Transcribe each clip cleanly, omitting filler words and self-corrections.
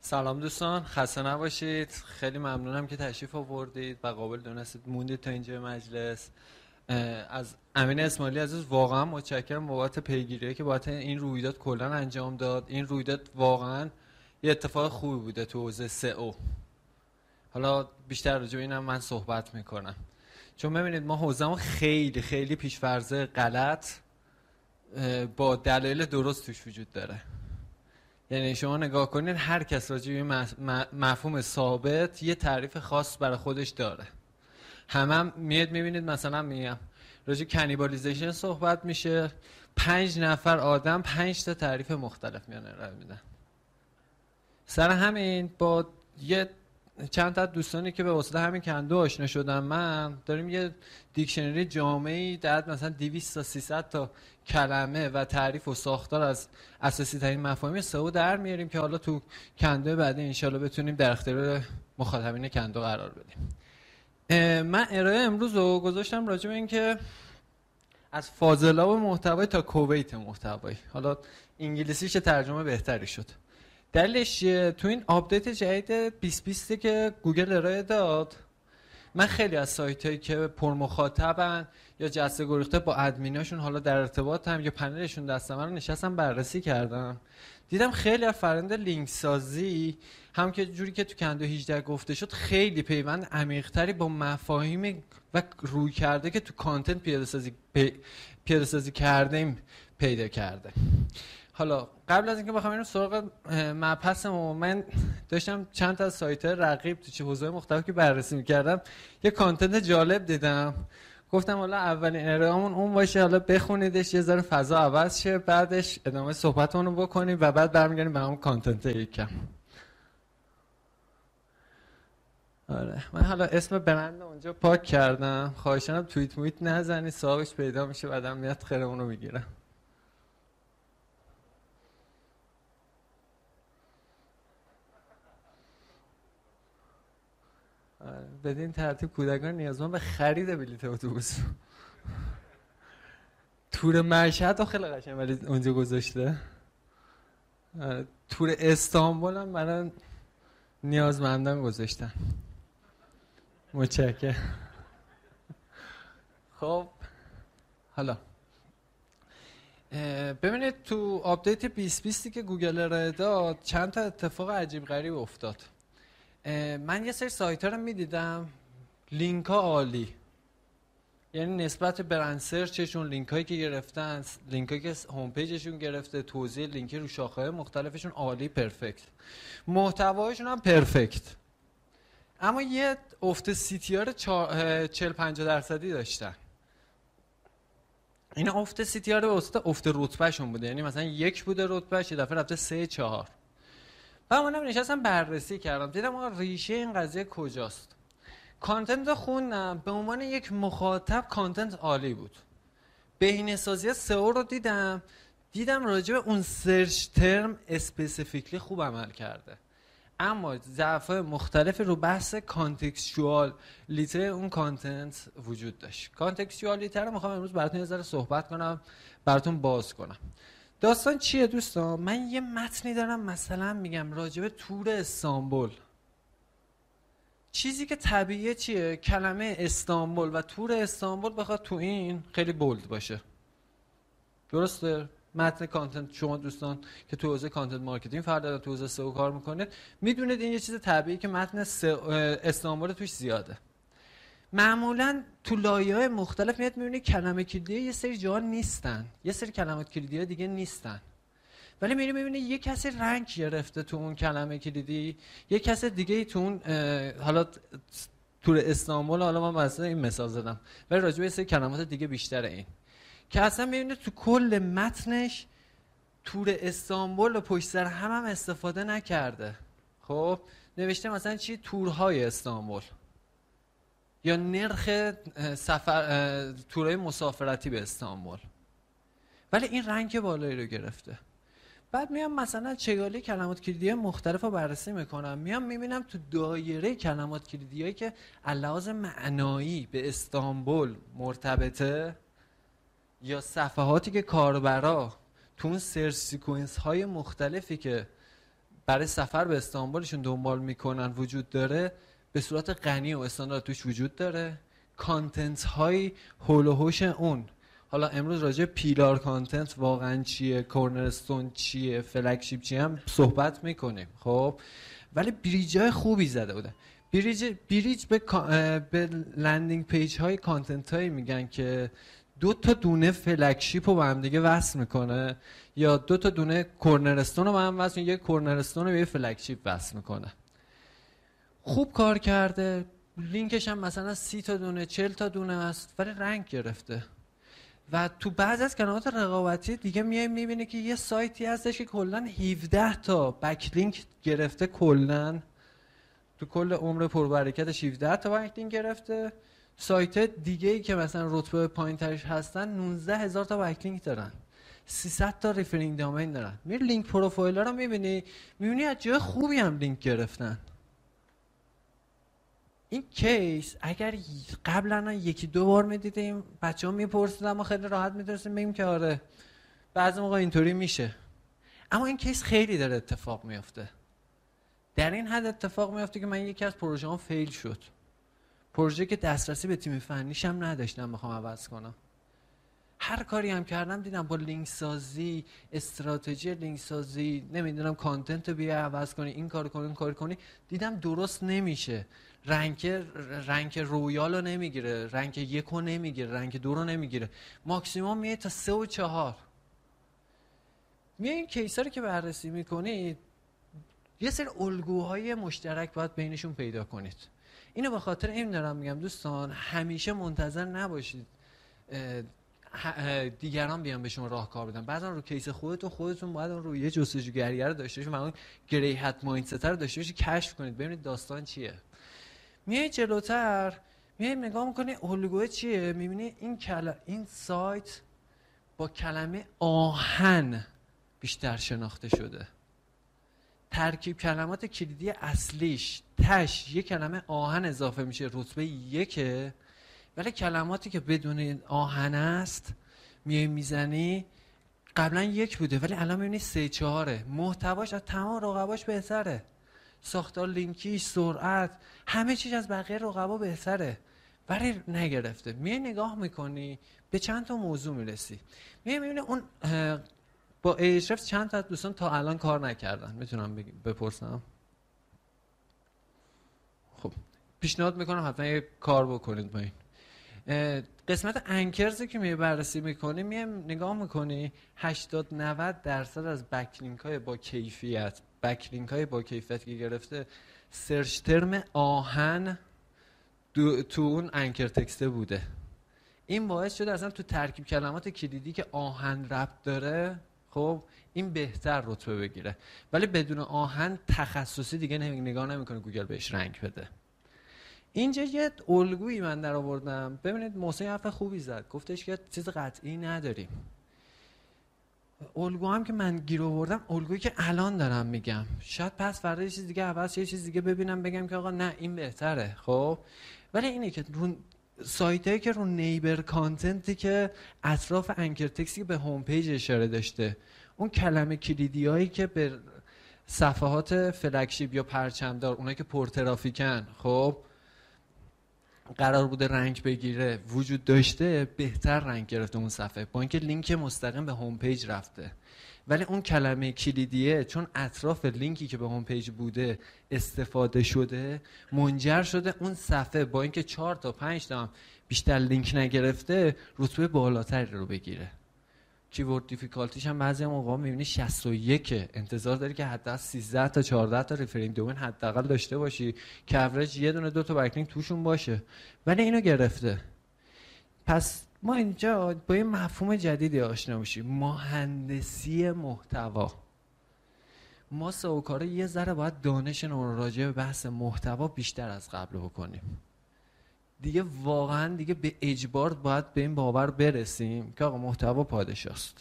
سلام دوستان، خسته نباشید. خیلی ممنونم که تشریف آوردید و قابل دونستید موندید تا اینجا مجلس. از امین اسماعیلی عزیز واقعا متشکرم بابت پیگیری که بابت این رویداد کلا انجام داد. این رویداد واقعا یه اتفاق خوبی بوده تو حوزه سئو. حالا بیشتر راجع به اینم من صحبت میکنم، چون ببینید ما حوزه‌مون خیلی خیلی پیش‌فرض غلط با دلایل درست توش وجود داره. یعنی شما نگاه کنید هر کس راجع به مفهوم ثابت یه تعریف خاص برای خودش داره. هم میاد میبینید مثلا میگم راجع کنیبالیزیشن صحبت میشه، 5 نفر آدم 5 تا تعریف مختلف میان ارائه میدن. سر همین با یه چند تا دوستانی که به واسطه همین کندو آشنا شدم من داریم یه دیکشنری جامعی در مثلا 200 تا 300 تا کلمه و تعریف و ساختار از اساسی ترین مفاهیم سئو در میاریم که حالا تو کندو بعدی انشالله بتونیم در اختیار مخاطبین کندو قرار بدیم. من ارائه امروز رو گذاشتم راجع به این که از فاضلاب محتوایی تا کویت محتوایی. حالا انگلیسیش ترجمه بهتری شد. دلیلش تو این آپدیت جدید 2020 که گوگل ارائه داد، من خیلی از سایتایی که پر مخاطبن یا جسته گریخته با ادمیناشون حالا در ارتباطم یا پنلشون دستم رو نشستم بررسی کردم، دیدم خیلی از فرآیند لینک سازی هم که جوری که تو کندو 18 گفته شد خیلی پیوند عمیق‌تری با مفاهیم و روی کرده که تو کانتنت پیاده سازی کردیم پیدا کرده. حالا قبل از اینکه بخوام اینو سراغ مبحثم، من داشتم چند تا از سایت‌های رقیب تو چه حوزه‌های مختلفی که بررسی می‌کردم، یه کانتنت جالب دیدم، گفتم حالا اولین ارائه‌مون اون باشه، حالا بخونیدش یه ذره فضا عوض شه، بعدش ادامه صحبتمون رو بکنیم و بعد برمیگردیم به همون کانتنت یکم. آره من حالا اسم برند اونجا پاک کردم، خواهشاً توییت مویت نزنید، صاحبش پیدا میشه بعدم میاد خیرمون رو میگیره. بدین ترتیب کودکان نیازمند به خرید بلیط اتوبوس. تور مشهد خیلی قشنگ ولی اونجا گذاشته. تور استانبول هم برای نیازمندان گذاشتن. متشکرم. خب حالا ببینید تو آپدیت 2020 که گوگل ارائه داد چند تا اتفاق عجیب غریب افتاد. من یه سری سایت ها رو میدیدم لینک ها عالی، یعنی نسبت برند سرچشون لینک هایی که گرفتن، لینک هایی که هوم پیجشون گرفته، توضیح لینک رو شاخه های مختلفشون عالی، پرفکت، محتوایشون هم پرفکت. اما یه افت CTR 40-50% داشتن. این افت CTR به واسطه افت رتبه شون بوده، یعنی مثلا 1 بوده رتبهش، یه دفعه رفته 3-4. و منم نشستم بررسی کردم، دیدم آقا ریشه این قضیه کجاست. کانتنت خوندم، به عنوان یک مخاطب کانتنت عالی بود. بهینه‌سازی سئو رو دیدم راجع به اون سرچ ترم اسپسیفیکلی خوب عمل کرده، اما ضعف‌های مختلف رو بحث کانتکستوالیته اون کانتنت وجود داشت. کانتکستوالیته رو میخوام امروز براتون یه ذره صحبت کنم، براتون باز کنم. داستان چیه دوستان؟ من یه متنی دارم مثلا میگم راجع به تور استانبول. چیزی که طبیعیه چیه؟ کلمه استانبول و تور استانبول بخواد تو این خیلی بولد باشه. درسته؟ متن کانتنت شما دوستان که تو حوزه کانتنت مارکتینگ فردا تو حوزه سئو کار میکنید میدونید این یه چیز طبیعیه که متن استانبول توش زیاده. معمولا تو لایه‌های مختلف میاد میبینی کلمه کلیدی یه سری جا نیستن، یه سری کلمات کلیدی دیگه نیستن، ولی میبینی یه کسی رنگ گرفته تو اون کلمه کلیدی، یه کس دیگه تو اون حالا تور استانبول، حالا من مثلا این مثال زدم ولی راجع به یه سری کلمات دیگه بیشتره این که اصلا میبینی تو کل متنش تور استانبول رو پشت سر هم استفاده نکرده. خب نوشته مثلا چی؟ تورهای استانبول یا نرخ تورهای مسافرتی به استانبول، ولی این رنگ بالایی رو گرفته. بعد میام مثلا چگالی کلمات کلیدی مختلف رو بررسی میکنم، میام میبینم تو دایره کلمات کلیدی هایی که علاوه معنایی به استانبول مرتبطه یا صفحاتی که کاربرا تو اون سرچ سیکونس های مختلفی که برای سفر به استانبولشون دنبال میکنن وجود داره، به صورت غنی و استاندارد توش وجود داره. کانتنت های هول و هوش اون، حالا امروز راجع پیلار کانتنت واقعا چیه، کورنرستون چیه، فلگشیپ چیه هم صحبت میکنیم. خب ولی بریجای خوبی زده بوده. بریج به لندینگ پیج های کانتنت هایی میگن که 2 تا دونه فلگشیپ رو با هم دیگه وصل میکنه، یا 2 تا دونه کورنرستون رو با هم وصل میکنه، یک کورنرستون رو به یه فلگشیپ وصل میکنه. خوب کار کرده، لینکش هم مثلا 30 تا دونه 40 تا دونه است، ولی رنگ گرفته. و تو بعضی از کانالات رقابتی دیگه میبینی که یه سایتی هستش که کلا 17 تا بک لینک گرفته، کلا تو کل عمر پربرکتش 17 تا بک لینک گرفته. سایت دیگه ای که مثلا رتبه پایین‌ترش هستن 19000 تا بک لینک دارن، 300 تا ریفرینگ دامین دارن. میری لینک پروفایل رو میبینی از جای خوبی هم لینک گرفتن. این کیس اگر قبلا 1-2 بار میدیدیم بچه‌ها میپرسیدن، ما خیلی راحت میتونستیم بگیم که آره بعضی موقع اینطوری میشه. اما این کیس خیلی داره اتفاق میفته. در این حد اتفاق میفته که من یکی از پروژه‌ام فیل شد. پروژه که دسترسی به تیم فنیش هم نداشتم بخوام عوض کنم. هر کاری هم کردم دیدم با لینک سازی، استراتژی لینک سازی، نمیدونم کانتنت رو بیا عوض کنی، این کار کنی، اون کار کنی، دیدم درست نمیشه. رنک رویال رو نمیگیره، رنک 1 رو نمیگیره، رنک 2 رو نمیگیره، ماکسیموم میاد تا 3 و 4. این کیسا رو که بررسی میکنید یه سری الگوهای مشترک باید بینشون پیدا کنید. اینو به خاطر این دارم میگم دوستان، همیشه منتظر نباشید دیگران بیان به شما راهکار بدن. بعضا رو کیس خودتون باید اون روی جستجوگری رو داشته باشید و اون گری هت مایندست رو داشته باشید، کشف کنید ببینید داستان چیه. میای جلوتر، میای نگاه میکنی الگوی چیه، میبینی این سایت با کلمه آهن بیشتر شناخته شده. ترکیب کلمات کلیدی اصلیش تش یه کلمه آهن اضافه میشه، رتبه 1، ولی کلماتی که بدون آهن است میای میزنی قبلا 1 بوده ولی الان میبینی 3-4. محتواش از تمام رقباش بهتره، ساختار لینکیش، سرعت، همه چیز از بقیه رقبا بهتره، ولی نگرفته. میای نگاه میکنی به چند تا موضوع میرسی، میای میبینی اون با ایشرف چند تا دوستان تا الان کار نکردن. میتونم بپرسم؟ خب پیشنهاد میکنم حتما یه کار بکنید با این قسمت انکرزی که میای بررسی میکنی. میای نگاه میکنی 80-90% از بکلینک های با کیفیت، بکلینک های با کیفیت که گرفته سرچ ترم آهن تو اون انکر تکسته بوده. این باعث شده اصلا تو ترکیب کلمات کلیدی که آهن ربط داره خب این بهتر رتبه بگیره، ولی بدون آهن تخصصی دیگه نگاه نمیکنه گوگل بهش رنگ بده. اینجا یه الگویی من در آوردم. ببینید محسن حرف خوبی زد، گفتش که چیز قطعی نداریم. الگو هم که من گیر آوردم الگویی که الان دارم میگم، شاید پس فردا یه چیز دیگه عوض، یه چیز دیگه ببینم بگم که آقا نه این بهتره. خب ولی اینه که سایتایی که رو نیبر کانتنتی که اطراف انکر تکستی به هوم پیج اشاره داشته، اون کلمه کلیدی هایی که به صفحات فلگشیپ یا پرچمدار، اونایی که پرترافیکن خب قرار بوده رنگ بگیره وجود داشته، بهتر رنگ گرفته اون صفحه با اینکه لینک مستقیم به هوم پیج رفته. ولی اون کلمه کلیدیه چون اطراف لینکی که به هوم پیج بوده استفاده شده، منجر شده اون صفحه با اینکه 4 تا 5 تا بیشتر لینک نگرفته رتبه بالاتری رو بگیره. کیورد دیفیکالتیش هم بعضی موقع می‌بینی 61، انتظار داری که حداقل 13 تا 14 تا ریفرینگ دومین حداقل داشته باشی که اوریج 1-2 تا بکلینک توشون باشه، ولی اینو گرفته. پس ما اینجا با یه مفهوم جدیدی آشنا میشیم، مهندسی محتوا. ما سوکاره یه ذره باید دانشمون راجع به بحث محتوا بیشتر از قبل بکنیم. دیگه واقعا دیگه به اجبار باید به این باور برسیم که آقا محتوا پادشاست.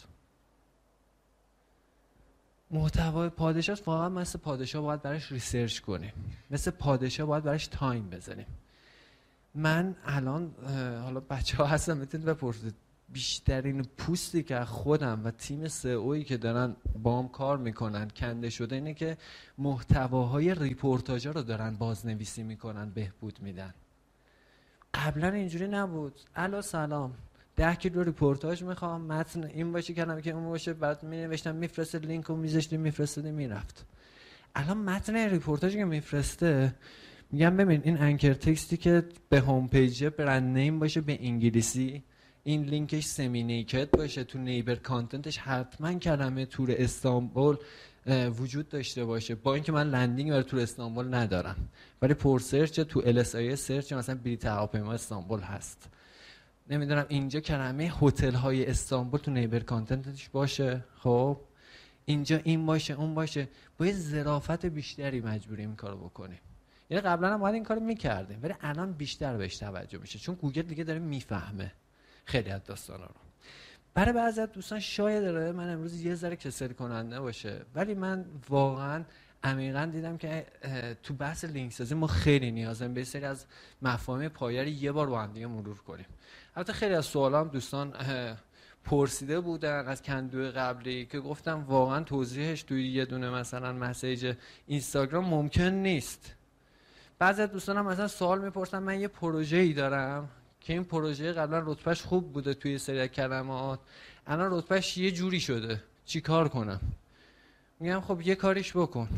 محتوا پادشاست، واقعا مثل پادشاه باید براش ریسرچ کنیم، مثل پادشاه باید براش تایم بزنیم. من الان حالا بچه‌ها هستن میتونید بپرسید بیشترین پوستی که خودم و تیم سئویی که دارن بام کار میکنن کنده شده اینه که محتواهای ریپورتاژا رو دارن بازنویسی میکنن، بهبود میدن. قبلا اینجوری نبود. الا سلام 10 کیلو ریپورتاژ میخوام، متن این باشه، کلمه که اون باشه، بعد مینوشتم میفرسته، لینک رو میذاشتیم میفرستادیم میرفت. الان متن ریپورتاژی که میفرسته میگم ببین این انکر تکستی که به هوم پیج برند نیم باشه به انگلیسی، این لینکش سمی نیکد باشه، تو نیبر کانتنتش حتما کلمه تور استانبول وجود داشته باشه، با اینکه من لندینگ برای تور استانبول ندارم ولی پر سرچ تو LSI سرچ مثلا بلیط هواپیما استانبول هست. نمیدونم اینجا کلمه هتل های استانبول تو نیبر کانتنتش باشه، خب اینجا این باشه اون باشه. با یه ظرافت بیشتری مجبوریم این کارو بکنیم. یعنی قبلا هم باید این کارو میکردیم ولی الان بیشتر بهش توجه میشه چون گوگل دیگه داره میفهمه خیلی از داستانا رو. برای بعضی از دوستان شاید داره من امروز یه ذره کسل کننده باشه ولی من واقعا عمیقا دیدم که تو بحث لینک سازی ما خیلی نیازیم به سری از مفاهیم پایه رو یه بار با هم دیگه مرور کنیم. البته خیلی از سوالا هم دوستان پرسیده بودن از کندو قبلی که گفتم واقعا توضیحش توی یه دونه مثلا مسیج اینستاگرام ممکن نیست. بعضی از دوستان هم مثلا سوال میپرسن من یه پروژه‌ای دارم که این پروژه قبلا رتبهش خوب بوده توی سری کلمات، الان رتبهش یه جوری شده، چی کار کنم؟ میگم خب یه کاریش بکن.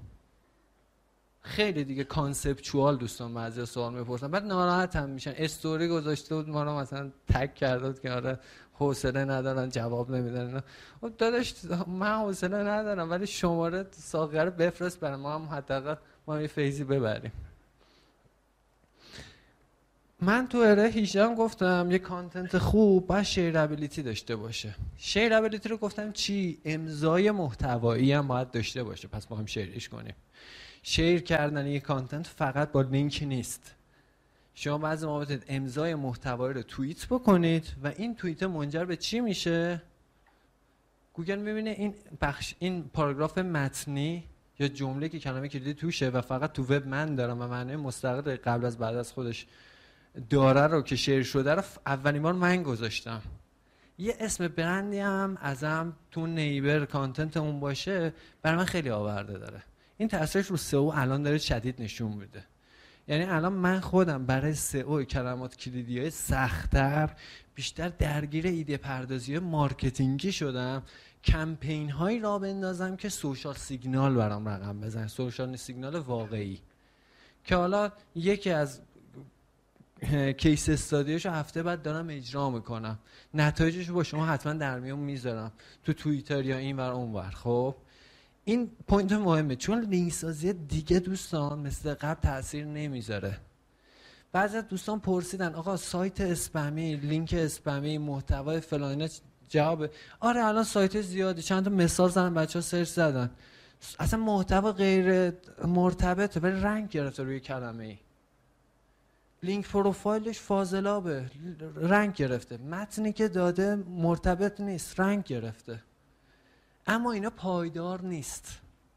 خیلی دیگه کانسپچوال دوستان بعضی سوال میپرسن بعد ناراحت هم میشن. استوری گذاشته بود ما رو مثلا تگ کرده بود که آره حوصله ندارن جواب نمیدن. خب داداش من حوصله ندارم ولی شماره ساغر رو بفرست برای ما هم حداقل ما یه فیزی ببریم. من تو اره 18 گفتم یه کانتنت خوب باید شیرابیلیتی داشته باشه. شیرابیلیتی رو گفتم چی؟ امضای محتوایی هم باید داشته باشه، پس ما هم شیرش کنیم. شیر کردن یه کانتنت فقط با لینک نیست. شما بعضی موقع امضای محتوایی رو توییت بکنید و این توییت منجر به چی میشه؟ گوگل میبینه این بخش، این پاراگراف متنی یا جمله که کلمه کلیدی توشه و فقط تو وب من دارم و معنی مستقل قبل از بعد از خودش داره رو که شیر شده رو اولین بار من گذاشتم. یه اسم برندی هم ازم تو نیبر کانتنت اون باشه برای من خیلی آورده داره. این تاثیرش رو سئو الان داره شدید نشون میده. یعنی الان من خودم برای سئو کلمات کلیدیای سخت‌تر بیشتر درگیر ایده پردازی مارکتینگی شدم، کمپین هایی را بندازم که سوشال سیگنال برام رقم بزنه، سوشال سیگنال واقعی، که حالا یکی از کیس استادیشو هفته بعد دارم اجرا میکنم، نتایجشو با شما حتما در میون میذارم تو توییتر یا این ور اون ور. خب این پوینت مهمه چون لینک سازی دیگه دوستان مثل قبل تاثیر نمیذاره. بعضی از دوستان پرسیدن آقا سایت اسپمی، لینک اسپمی، محتوای فلان، جواب آره الان سایت زیادی، چند تا مثال زدن بچه‌ها سرچ زدن، اصلا محتوا غیر مرتبطه ولی رنگ گرفته روی کلمه ای. لینک پروفایلش فاضلابه رنگ گرفته، متنی که داده مرتبط نیست رنگ گرفته، اما اینا پایدار نیست.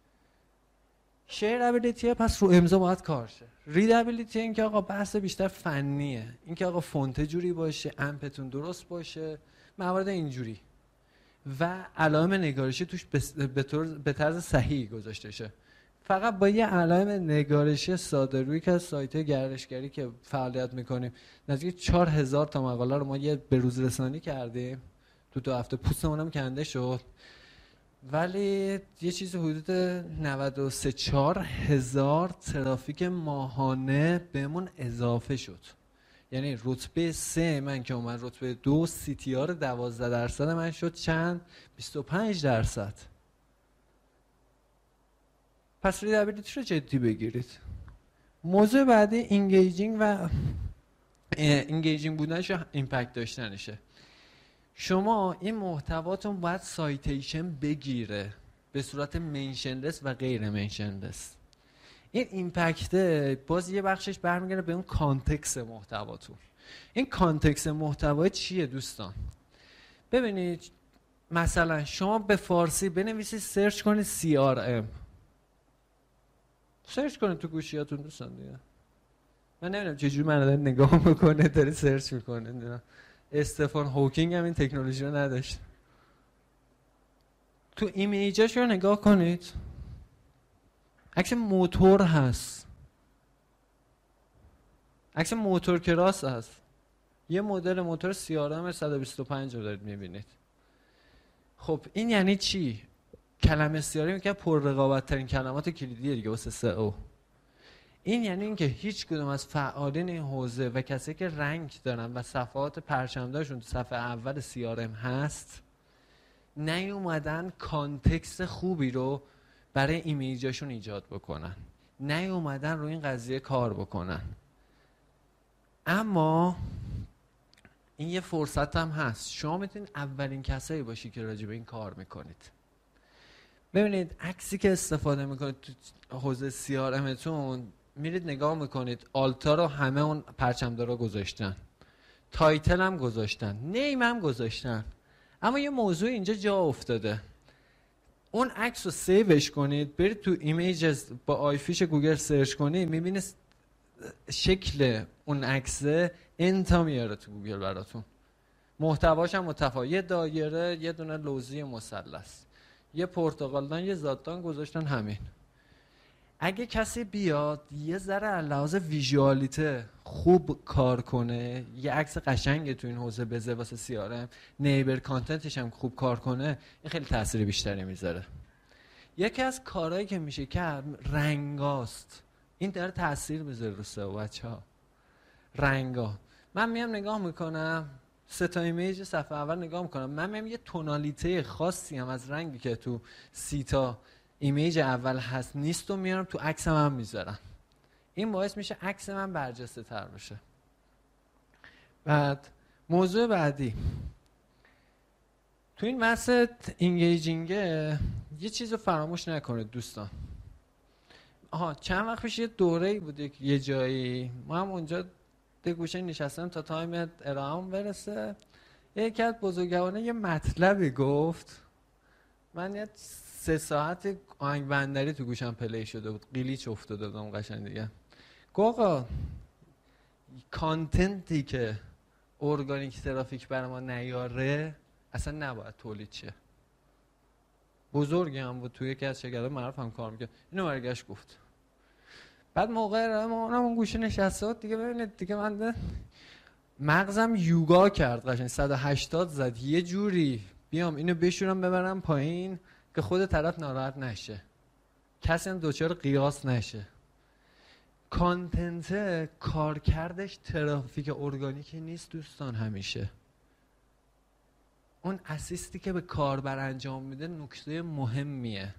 شیرابیلیتی پس رو امضا باید کار شه. ریدابیلیتی این که آقا بحث بیشتر فنیه، این که آقا فونت جوری باشه، امپتون درست باشه، موارد اینجوری و علائم نگارشی توش به طرز صحیح گذاشته شه. فقط با یه علائم نگارشی ساده روی که از سایت گردشگری که فعالیت میکنیم نزدیک 4000 تا مقاله رو ما یه بروز رسانی کردیم تو 2 هفته، پوستمونم کنده شد ولی یه چیز حدود 93 هزار ترافیک ماهانه بهمون اضافه شد. یعنی رتبه 3 من که اومد رتبه 2 CTR 12% من شد چند؟ 25%. پس ریدابیلیتی رو جدی بگیرید. موضوع بعدی اینگیجینگ و اینگیجینگ بودنش و ایمپکت داشتنشه. شما این محتواتون باید سایتیشن بگیره به صورت منشنلس و غیر منشنلس. این ایمپکت باز یه بخشش برمیگرده به اون کانتکست محتواتون. این کانتکست محتوا چیه دوستان؟ ببینید مثلا شما به فارسی بنویسید سرچ کنید CRM، سرچ کنید تو گوشیاتون دوستان دیگه. من نمیدونم چجوری من داره نگاه میکنه داره سرچ میکنه، استفان هوکینگ هم این تکنولوژی رو نداشت. تو ایمیجاش رو نگاه کنید، عکس موتور هست، عکس موتور کراس هست، یه مدل موتور CRM 125 رو دارید میبینید. خب این یعنی چی؟ کلمه CRM که پر رقابت ترین کلمات کلیدیه دیگه واسه SEO. این یعنی اینکه هیچ کدوم از فعالین این حوزه و کسایی که رنک دارن و صفحات پرچمدارشون تو صفحه اول CRM هست نیومدن کانتکست خوبی رو برای ایمیجاشون ایجاد بکنن، نیومدن رو این قضیه کار بکنن. اما این یه فرصت هم هست، شما میتونید اولین کسایی باشی که راجع به این کار میکنید. ببینید عکسی که استفاده میکنید تو حوزه CRM تون، میرید نگاه میکنید آلتا رو همه اون پرچمدارا گذاشتن، تایتل هم گذاشتن، نیم هم گذاشتن، اما یه موضوع اینجا جا افتاده. اون عکس رو سیوش کنید، برید تو ایمیجز با آیفیش گوگل سرچ کنید، میبینید شکل اون عکسه انتا میاره تو گوگل براتون. محتواش هم متفاوت، یه دایره، یه دونه لوزی مثلث، یه پرتقالدان، یه زاددان گذاشتن. همین. اگه کسی بیاد یه ذره علاوه ویژوالیته خوب کار کنه، یه عکس قشنگ تو این حوزه بذاره واسه CRM، نیبر کانتنتش هم خوب کار کنه، این خیلی تاثیر بیشتری میذاره. یکی از کارهایی که میشه کرد رنگاست. این داره تاثیر میذاره رو سئو بچه‌ها. رنگا، من میام نگاه میکنم 3 تا ایمیج صفحه اول نگاه میکنم، من میام یه تونالیته خاصی هم از رنگی که تو 30 تا ایمیج اول هست نیست و میارم تو عکسم هم میذارم. این باعث میشه عکس من برجسته تر بشه. بعد موضوع بعدی تو این وسط اینگیجینگه، یه چیز رو فراموش نکنید دوستان. چند وقت پیش یه دوره‌ای بوده که یه جایی ما هم اونجا به گوشه نشستم تا تایم ارائه‌ام برسه. یکی از بزرگواران یه مطلبی گفت، من یه 3 ساعت آهنگ بندری تو گوشم پلی شده بود، قیلیچ افتاده بودم قشنگ دیگه. گفت آقا کانتنتی که ارگانیک ترافیک برای ما نیاره اصلا نباید تولید شه. بزرگی هم بود، توی یکی از شرکت‌های معروف هم کار می‌کرد. اینو برگشت گفت. بعد موقع ما اون گوشه نشسته بود دیگه، ببینید دیگه من مغزم یوگا کرد قشنگ 180 زد یه جوری بیام اینو بشورم ببرم پایین که خود طرف ناراحت نشه، کسی هم دوچار قیاس نشه. کانتنت کارکردش ترافیک ارگانیکی نیست دوستان. همیشه اون اسیستی که به کاربر انجام میده نکته مهمیه.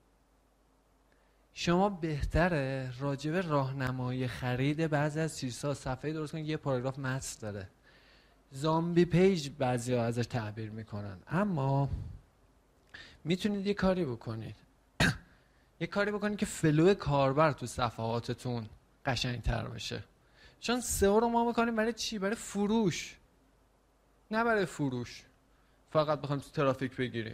شما بهتره راجب راهنمایی خرید بعضی از چیزها صفحه درست کنید، یه پاراگراف متن داره، زامبی پیج بعضیا ازش تعبیر میکنن، اما میتونید یه کاری بکنید یه کاری بکنید که فلو کاربر تو صفحاتتون قشنگ‌تر بشه. چون سئو رو ما میکنیم برای چی؟ برای فروش، نه برای فروش فقط بخوایم ترافیک بگیریم.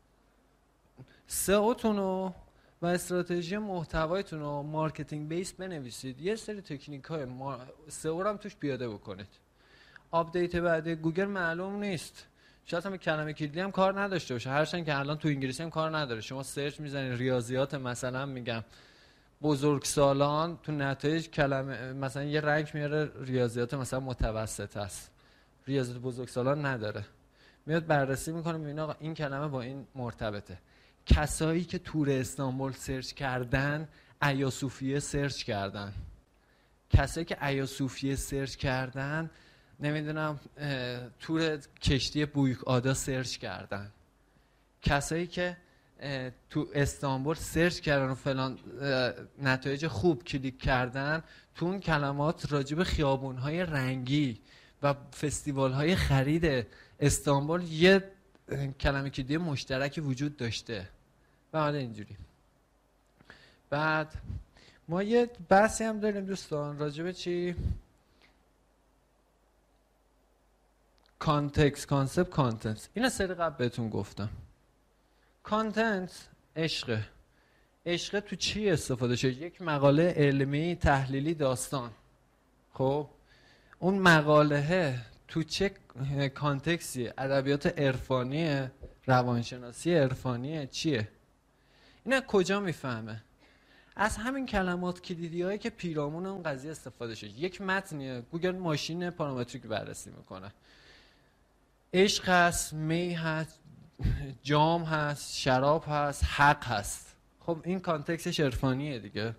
سئوتون رو و استراتژی محتوایتون رو مارکتینگ بیس بنویسید، یه سری تکنیک‌های سئو رو هم توش پیاده بکنید. آپدیت بعد گوگل معلوم نیست، شاید هم کلمه کلیدی هم کار نداشته باشه، هرچند که الان تو انگلیسی هم کار نداره. شما سرچ میزنید ریاضیات مثلا میگم بزرگسالان، تو نتایج کلمه مثلا یه رنگ میاره ریاضیات مثلا متوسط است، ریاضیات بزرگسالان نداره، میاد بررسی میکنه میبینه آقا این کلمه با این مرتبطه. کسایی که تور استانبول سرچ کردن ایاصوفیه سرچ کردن، کسایی که ایاصوفیه سرچ کردن نمیدونم تور کشتی بویک آدا سرچ کردن، کسایی که تو استانبول سرچ کردن و فلان نتایج خوب کلیک کردن، تو اون کلمات راجب خیابون‌های رنگی و فستیوال‌های خرید استانبول یه کلمه کلیدی مشترکی وجود داشته. بعد اینجوری بعد ما یه بحثی هم داریم دوستان راجب چی؟ کانتکست، کانسپت، کانتنت. اینا سری قبل بهتون گفتم. کانتنت عشق تو چی استفاده شد؟ یک مقاله علمی، تحلیلی، داستان. خب اون مقاله تو چه کانتکسی، ادبیات عرفانی، روانشناسی عرفانی، چیه؟ اینا کجا میفهمه؟ از همین کلمات کلیدی‌هایی که پیرامون اون قضیه استفاده شد. یک متنیه، گوگل ماشین پارامتریک بررسی میکنه، عشق هست، می هست، جام هست، شراب هست، حق هست. خب این کانتکستش عرفانیه دیگه.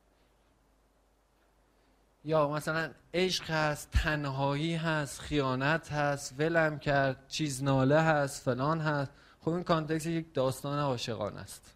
یا مثلا عشق هست، تنهایی هست، خیانت هست، ولم کرد، چیز ناله هست، فلان هست. خب این کانتکست یک داستان عاشقانه است.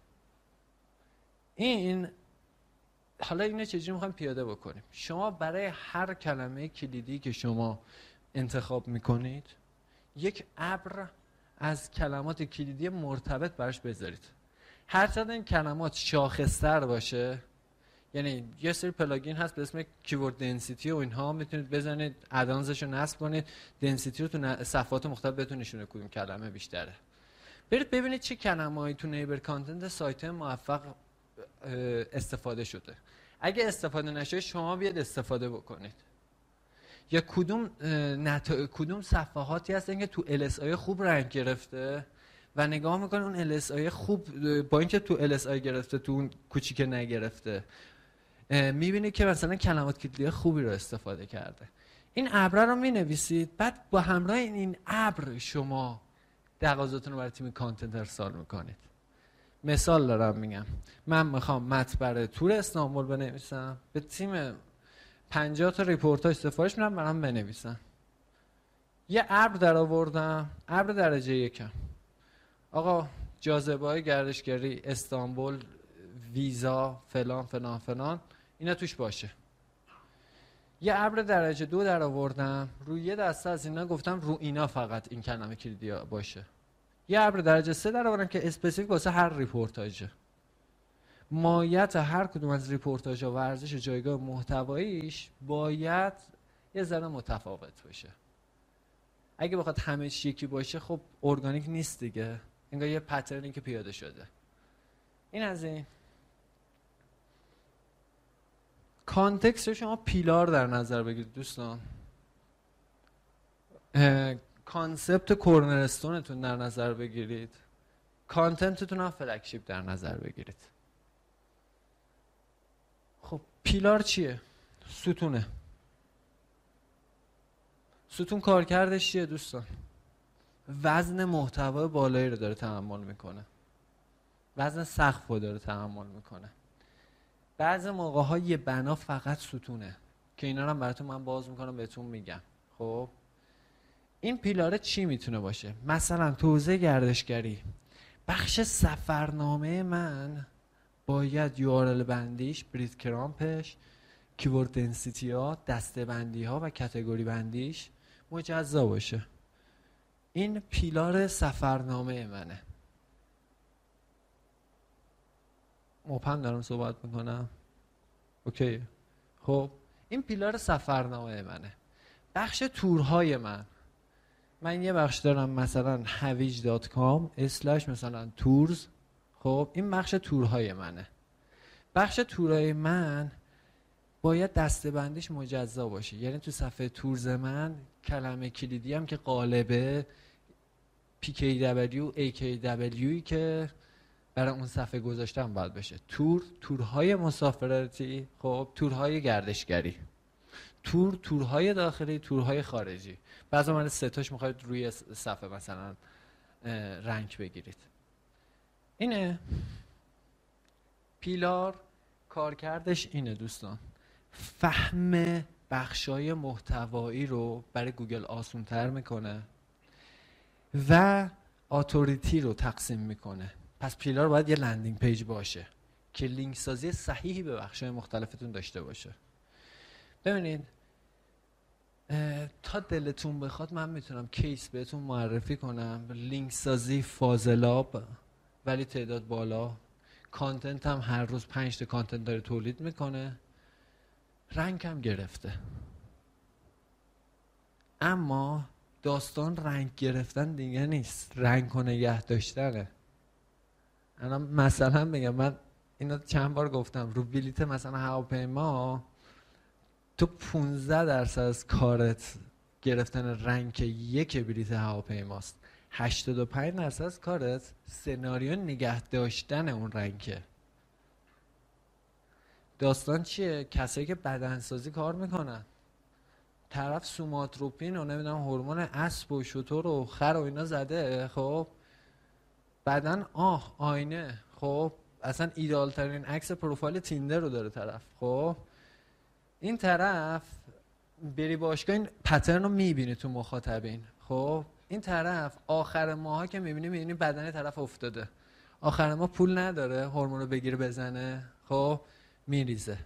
این حالا اینو چجوری میخوایم پیاده بکنیم؟ شما برای هر کلمه کلیدی که شما انتخاب میکنید یک ابر از کلمات کلیدی مرتبط براش بذارید. هر چقدر این کلمات شاخص‌تر باشه، یعنی یه سری پلاگین هست به اسم کیورد دنسیتی و اینها، میتونید بزنید ادانزش رو نصب کنید، دنسیتی رو تو صفحات مختلف بهتون نشونه کدوم کلمه بیشتره. برید ببینید چه کلمه‌ای تو نیبر کانتنت سایت موفق استفاده شده. اگه استفاده نشه شما بیاد استفاده بکنید. یا کدوم صفحاتی هستن که تو LSI خوب رنگ گرفته و نگاه میکنه اون LSI خوب با اینکه تو LSI گرفته تو اون کوچیک نگرفته، میبینید که مثلا کلمات کلیدی خوبی رو استفاده کرده. این ابر رو مینویسید، بعد با همراه این ابر شما تقاضاتون رو برای تیم کانتنت ارسال میکنید. مثال دارم میگم، من میخوام متن برای تور استانبول بنویسم، به تیم 50 تا ریپورتاج سفارش میدم برام بنویسن. یه ابر در آوردم، ابر درجه یکم، آقا جاذبه‌های گردشگری استانبول، ویزا، فلان فلان فلان، اینا توش باشه. یه ابر درجه 2 در آوردم، روی یه دسته از اینا گفتم رو اینا فقط این کلمه کلیدی باشه. یه ابر درجه 3 در آوردم که اسپسیفیک واسه هر ریپورتاژه. ماهیت هر کدوم از ریپورتاژها و ارزش جایگاه محتواییش باید یه ذره متفاوت باشه. اگه بخواد همه چی یکی باشه خب ارگانیک نیست دیگه، انگار یه پترنی که پیاده شده. این از این کانتکست رو شما پیلار در نظر بگیرید دوستان. کانسپت کورنرستونتون در نظر بگیرید، کانتنتتون هم فلگشیپ در نظر بگیرید. خب پیلار چیه؟ ستونه. ستون کارکردش چیه دوستان؟ وزن محتوا بالایی رو داره تحمل میکنه، وزن سقف رو داره تحمل میکنه. بعضی موقع ها یه بنا فقط ستونه که اینا رو هم براتون من باز میکنم بهتون میگم. خب این پیلاره چی میتونه باشه؟ مثلا تو حوزه گردشگری بخش سفرنامه من باید URL بندیش، بریت کرامپش، کیورد دنسیتی ها، دسته بندی ها و کاتگوری بندیش مجزا باشه. این پیلار سفرنامه منه. مبهم دارم صحبت میکنم؟ اوکی. خب این پیلار سفرنامه منه. بخش تورهای من یه بخش دارم مثلا havij.com/ مثلا تورز. خب این بخش تورهای منه. بخش تورهای من باید دسته بندیش مجزا باشه، یعنی تو صفحه تورز من کلمه کلیدی هم که قالبه PKW AKW که برای اون صفحه گذاشتم باید بشه تورهای مسافرتی، خب تورهای گردشگری، تورهای داخلی، تورهای خارجی. بعضی من سه تاش میخواید روی صفحه مثلا رنک بگیرید. اینه پیلار. کارکردش اینه دوستان، فهم بخشای محتوایی رو برای گوگل آسان‌تر میکنه و اتوریتی رو تقسیم میکنه. پس پیلار باید یه لندینگ پیج باشه که لینک سازی صحیحی به بخشای مختلفتون داشته باشه. ببینید تا دلتون بخواد من میتونم کیس بهتون معرفی کنم، لینک سازی فاضلاب ولی تعداد بالا، کانتنت هم هر روز 5 تا کانتنت داره تولید میکنه، رنگ هم گرفته. اما داستان رنگ گرفتن دیگه نیست، رنگ و نگه داشتنه. الان مثلا بگم، من اینو چند بار گفتم، رو بلیت مثلا هواپیما تو 15% از کارت گرفتن رنک 1 بلیط هواپیماست. 85% از کارت سناریو نگه داشتن اون رنکه. داستان چیه؟ کسایی که بدنسازی کار میکنن، طرف سوماتروپین و نمیدونم هورمون اسب و شتر و خر و اینا زده، خب بدن آینه، خب اصلا ایدئال ترین عکس پروفایل تیندر رو داره طرف. خب این طرف بری باشگاه این پترن رو میبینی تو مخاطبین. خب این طرف آخر ماها که میبینی بدن طرف افتاده، آخر ماه پول نداره هورمون رو بگیره بزنه، خب میریزه.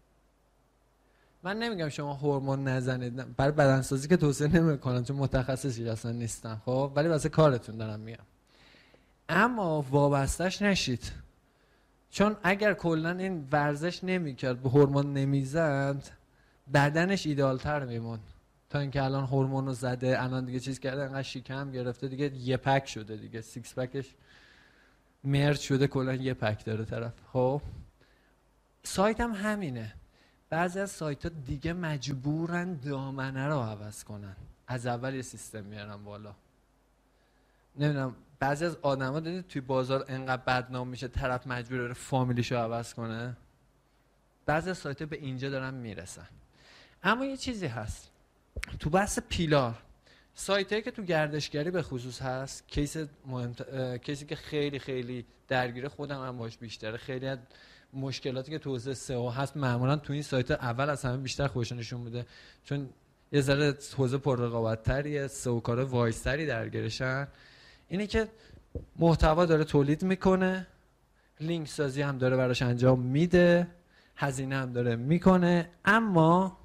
من نمیگم شما هورمون نزنید، برای بدنسازی که توصیه نمیکنم چون متخصصی اصلا نیستم، خب ولی واسه کارتون دارم میگم. اما وابستش نشید، چون اگر کلا این ورزش نمیکرد، به هورمون نمیزد، بدنش ایدئال تر میمون تا اینکه الان هورمون رو زده، الان دیگه چیز کرده، انقدر شکم گرفته دیگه، یه پک شده دیگه، سیکس پکش مرد شده، کلا یه پک داره طرف. خب سایت هم همینه. بعضی از سایت ها دیگه مجبورن دامنه رو عوض کنن، از اول یه سیستم میارن بالا. نمیدونم بعضی از آدما دیدید توی بازار انقدر بدنام میشه طرف مجبوره فامیلیشو عوض کنه. بعضی از سایت ها به اینجا دارن میرسن. اما یه چیزی هست تو بحث پیلار، سایتایی که تو گردشگری به خصوص هست، کیسی که خیلی خیلی درگیر خودم هم باش بیشتره، خیلی از مشکلاتی که تو حوزه سئو هست معمولا تو این سایت اول از همه بیشتر خودشون نشون میده، چون یه ذره حوزه پر رقابت تریه، سئو کارا وایستری درگیرشن. اینه که محتوا داره تولید میکنه، لینک سازی هم داره براش انجام میده، هزینه هم داره میکنه، اما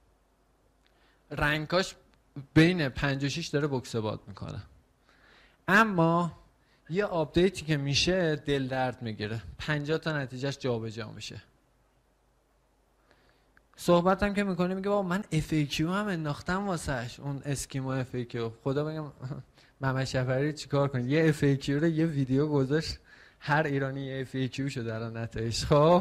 رنکاش بین 5 و 6 داره بوکس باد میکنه. اما یه آپدیتی که میشه دل درد میگیره، 50 تا نتیجهش جابجا میشه. صحبتم که میکنه میگه بابا من FAQ هم انداختم واسش، اون اسکیمو FAQ. خدا بگم محمد شفری چیکار کنه، یه FAQ رو یه ویدیو گذاشت، هر ایرانی یه FAQ شده الان نتایج. خب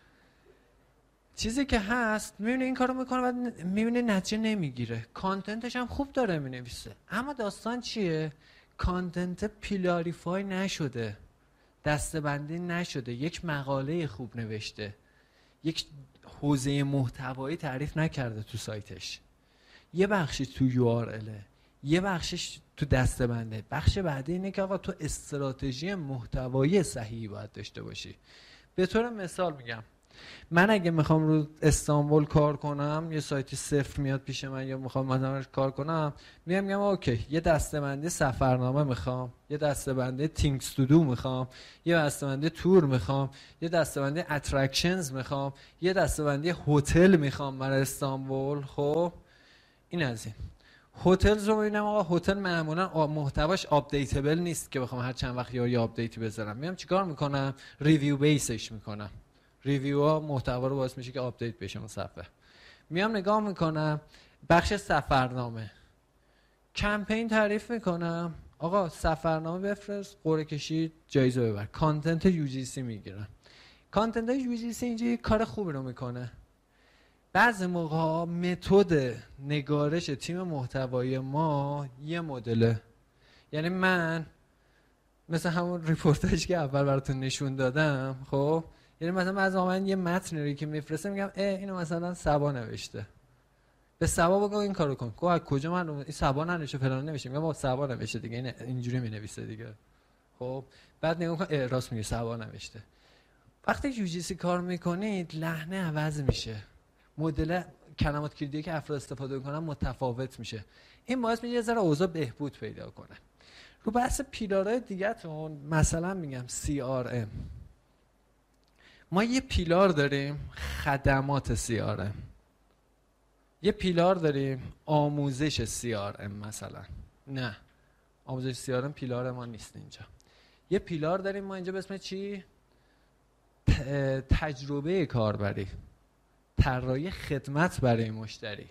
چیزی که هست میبینه این کارو میکنه و میبینه نتیجه نمیگیره، کانتنتش هم خوب داره مینویسه، اما داستان چیه؟ کانتنت پیلاریفای نشده، دسته‌بندی نشده، یک مقاله خوب نوشته، یک حوزه محتوایی تعریف نکرده تو سایتش، یه بخشی تو URL، یه بخشش تو دسته‌بنده، بخش بعدی اینه که آقا تو استراتژی محتوایی صحیحی باید داشته باشی. به طور مثال میگم، من اگه میخوام رو استانبول کار کنم، یه سایتی صفر میاد پیش من یا میخوام مثلا کار کنم، میگم اوکی یه دسته‌بندی سفرنامه میخوام، یه دسته‌بندی تینگز تو دو میخوام، یه دسته‌بندی تور میخوام، یه دسته‌بندی اترکشنز میخوام، یه دسته‌بندی هتل میخوام برای استانبول. خب این از این هتل رو میبینم، آقا هتل معمولا محتواش آپدیتبل نیست که بخوام هر چند وقت یه آپدیتی بذارم. میام چیکار میکنم؟ ریویو بیسش میکنم. ریویو ها محتوا رو باعث میشه که آپدیت بشه اون صفحه. میام نگاه میکنم بخش سفرنامه، کمپین تعریف میکنم، آقا سفرنامه بفرست، قرعه کشید، جایزه ببر، کانتنت UGC میگیرن. کانتنت UGC اینجا یه کار خوبی رو میکنه. بعضی موقع ها متد نگارش تیم محتوایی ما یه مدله، یعنی من مثل همون ریپورتاژی که اول براتون نشون دادم، خب یعنی مثلا از من یه متنی که میفرسته میگم اینو مثلا سبا نوشته، به سبا بگو این کارو کن. از کجا من این سبا ننوشته فلان نوشته؟ میگم سبا نوشته دیگه، این اینجوری مینویسه دیگه. خب بعد نگاه کن راست میگه سبا نوشته. وقتی UGC کار میکنید لحنه عوض میشه، مدل کلمات کلیدی که افراد استفاده میکنن متفاوت میشه، این باعث میشه یه ذره اوضاع بهبود پیدا کنه. رو بحث پیلارهای دیگه‌تون مثلا میگم CRM، ما یه پیلار داریم خدمات CRM، یه پیلار داریم آموزش CRM. مثلا نه، آموزش CRM پیلار ما نیست اینجا. یه پیلار داریم ما اینجا به اسم چی؟ تجربه کاربری، طراحی خدمت برای مشتری.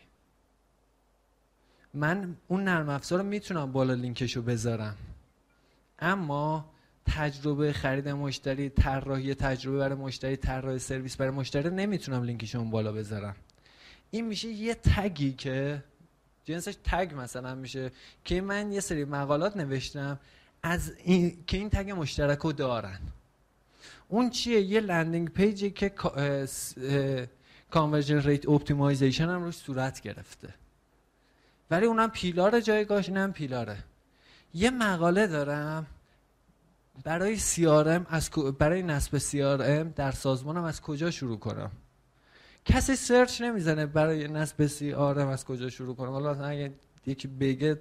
من اون نرم افزار رو میتونم بالا لینکشو بذارم، اما تجربه خرید مشتری، طراحی تجربه برای مشتری، طراحی سرویس برای مشتری نمیتونم لینکشو اون بالا بذارم. این میشه یه تگی که جنسش تگ مثلا میشه که من یه سری مقالات نوشتم از این که این تگ مشترکو دارن. اون چیه؟ یه لندینگ پیجی که کانورژن ریت اپتیمایزیشن هم روش صورت گرفته، ولی اونم پیلار جایگاهش، اینم پیلاره. یه مقاله دارم برای CRM، برای نصب CRM در سازمانم از کجا شروع کنم. کسی سرچ نمیزنه برای نصب CRM از کجا شروع کنم. حالا اگه یکی بگه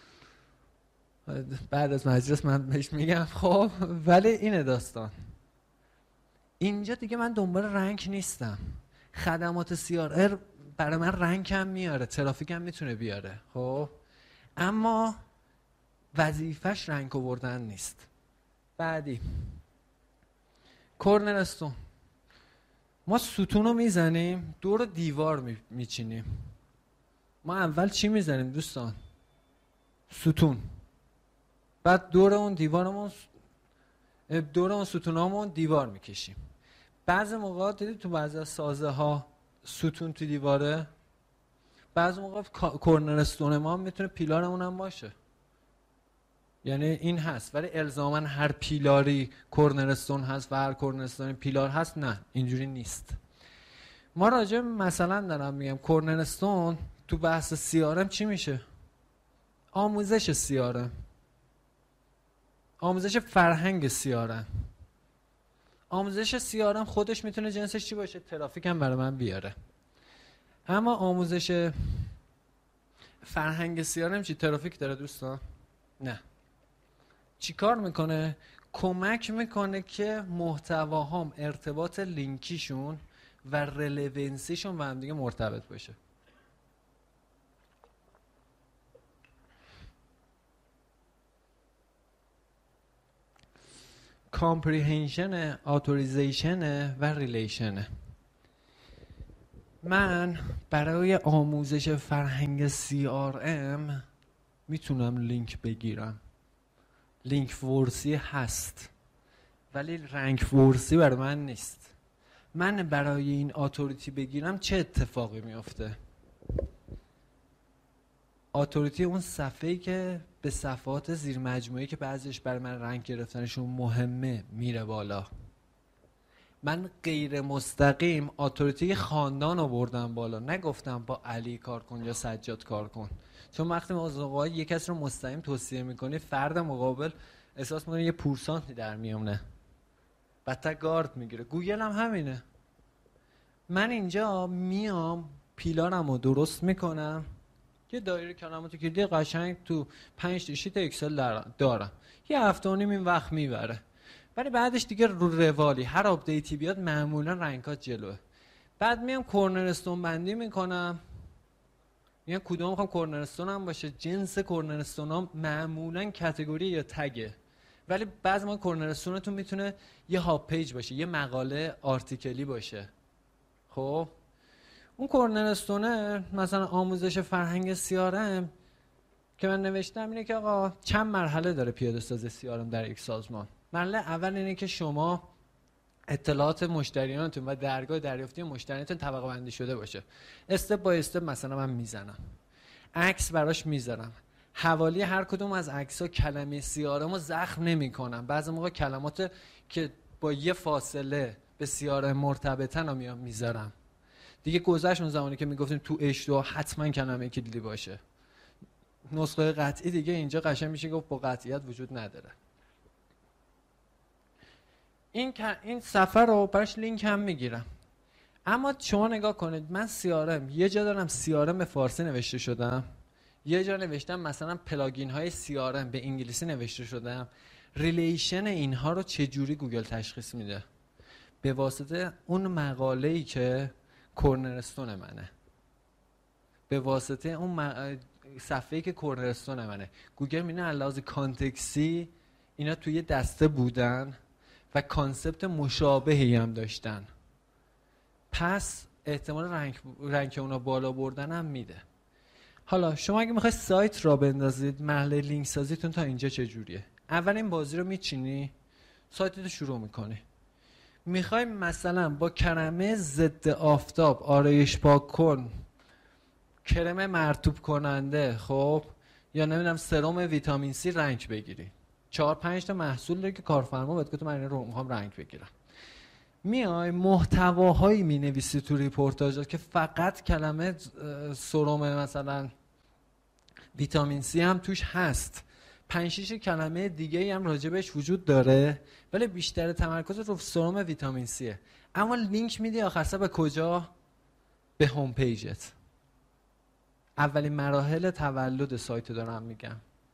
بعد از مجلس من بهش میگم خب، ولی اینه داستان. اینجا دیگه من دنبال رنک نیستم. خدمات CRM برای من رنک هم میاره، ترافیک هم میتونه بیاره، خب، اما وظیفش رنک آوردن نیست. بعدی کورنرستون، ما ستون رو میزنیم، دور دیوار میچینیم. ما اول چی میزنیم دوستان؟ ستون. بعد دور اون دیوارمون، دور اون ستونامون دیوار میکشیم. بعضی موقع دیدید تو بعضی از سازه ها ستون تو دیواره، بعضی موقع کورنرستون ما میتونه پیلارمون هم باشه، یعنی این هست، ولی الزاما هر پیلاری کورنرستون هست و هر کورنرستون پیلار هست، نه، اینجوری نیست. ما راجع مثلا دارم میگم کورنرستون تو بحث CRM چی میشه؟ آموزش CRM، آموزش فرهنگ CRM. آموزش CRM خودش میتونه جنسش چی باشه؟ ترافیک هم برای من بیاره. اما آموزش فرهنگ CRM چی؟ ترافیک داره دوستان؟ نه. چی کار میکنه؟ کمک میکنه که محتواهام ارتباط لینکیشون و رلوونسیشون با هم دیگه مرتبط باشه. کامپریهنشن، اتوریزیشن و ریلیشن. من برای آموزش فرهنگ CRM میتونم لینک بگیرم، لینک ورسی هست، ولی رنک ورسی برای من نیست. من برای این اتوریتی بگیرم چه اتفاقی میفته؟ اتوریتی اون صفحه‌ای که به صفحات زیر مجموعه‌ای که بعضیش برای من رنگ گرفتنشون مهمه میره بالا. من غیر مستقیم اتوریتی خاندان آوردم بالا، نگفتم با علی کار کن یا سجاد کار کن، چون وقتی موضوعا یک کس رو مستقیم توصیه میکنی، فرد مقابل احساس میکنه یه پورسانتی در میامونه، بدتر گارد میگیره. گوگل هم همینه. من اینجا میام پیلارم رو درست میکنم، یه دایره کلمات کلیدی قشنگ تو 5 شیت اکسل دارم، یه هفته و نیم این وقت میبره، ولی بعدش دیگه رو روالی هر آپدیتی بیاد معمولا رنکات جلوه. بعد میام کورنرستون بندی میکنم، میگم کدوم میخوام کورنرستون هم باشه. جنس کورنرستون ها معمولا کاتگوری یا تگه، ولی بعضی ما کورنرستونتون میتونه یه هاب پیج باشه، یه مقاله آرتیکلی باشه. خب اون کورنرستونه مثلا آموزش فرهنگ CRM که من نوشتم اینه که آقا چند مرحله داره پیاده سازی CRM در یک سازمان. مرحله اول اینه که شما اطلاعات مشتریانتون و درگاه دریافتی مشتریانتون طبقه بندی شده باشه. استپ بای استپ مثلا من میزنم، عکس براش میذارم، حوالی هر کدوم از عکس‌ها کلمه CRM رو زخم نمی‌کنم. بعضی موقع کلمات که با یه فاصله به CRM مرتبطن رو میام میذارم. دیگه گذشت اون زمانی که میگفتیم تو H2 حتما کلمه کلیدی باشه. نسخه قطعی دیگه اینجا قشنگ میشه گفت با قطعیت وجود نداره. این سفر رو براش لینک هم میگیرم. اما شما نگاه کنید، من CRM یه جا دارم CRM به فارسی نوشته شدم، یه جا نوشتم مثلا پلاگین های CRM به انگلیسی نوشته شدم. ریلیشن اینها رو چجوری گوگل تشخیص میده؟ به واسطه اون مقاله‌ای که کورنرستون منه، به واسطه اون صفحه‌ای که کورنرستون منه. گوگل می‌بینه علاوه کانتکسی اینا توی دسته بودن و کانسپت مشابهی هم داشتن، پس احتمال رنک اونا بالا بردن هم میده. حالا شما اگه میخوای سایت را بندازید، مرحله لینک سازیتون تا اینجا چجوریه؟ اول این بازی رو میچینی، سایتت رو شروع میکنی. میخوای مثلا با کلمه ضد آفتاب آرایش پاک کن کرم مرطوب کننده، خب، یا نمیدونم سرم ویتامین سی رنگ بگیری. 4-5 تا محصول داره که کارفرما بهت گفت من رو میخوام رنگ بگیرم. میای محتواهایی مینویسی تو ریپورتاژات که فقط کلمه سرم مثلا ویتامین سی هم توش هست، 5-6 کلمه دیگه هم راجبش وجود داره، ولی بیشتر تمرکز رو سرم ویتامین سیه. اما لینک میدی آخر سر به کجا؟ به هوم پیجت. اولین مراحل تولد سایت دارم میگم.